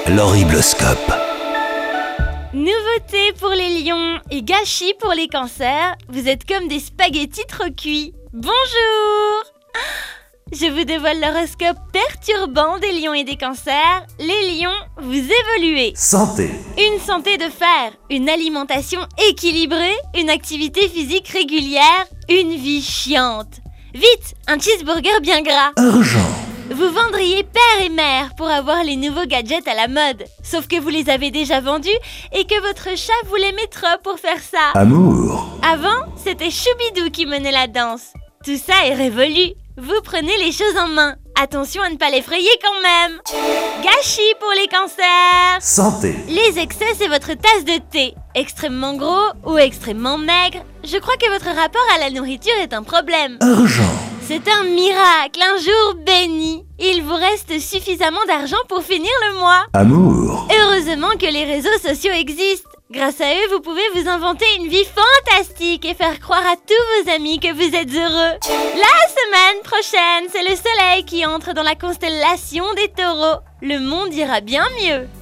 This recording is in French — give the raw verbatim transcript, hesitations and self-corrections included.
L'horribloscope. Nouveauté pour les lions et gâchis pour les cancers, vous êtes comme des spaghettis trop cuits. Bonjour! Je vous dévoile l'horoscope perturbant des lions et des cancers. Les lions, vous évoluez. Santé. Une santé de fer, une alimentation équilibrée, une activité physique régulière, une vie chiante. Vite, un cheeseburger bien gras. Argent. Vous vendriez père et mère pour avoir les nouveaux gadgets à la mode. Sauf que vous les avez déjà vendus et que votre chat vous les mettra pour faire ça. Amour. Avant, c'était Choubidou qui menait la danse. Tout ça est révolu. Vous prenez les choses en main. Attention à ne pas l'effrayer quand même. Gâchis pour les cancers. Santé. Les excès, c'est votre tasse de thé. Extrêmement gros ou extrêmement maigre. Je crois que votre rapport à la nourriture est un problème. Argent. C'est un miracle, un jour béni. Il vous reste suffisamment d'argent pour finir le mois. Amour. Heureusement que les réseaux sociaux existent. Grâce à eux, vous pouvez vous inventer une vie fantastique et faire croire à tous vos amis que vous êtes heureux. La semaine prochaine, c'est le soleil qui entre dans la constellation des taureaux. Le monde ira bien mieux.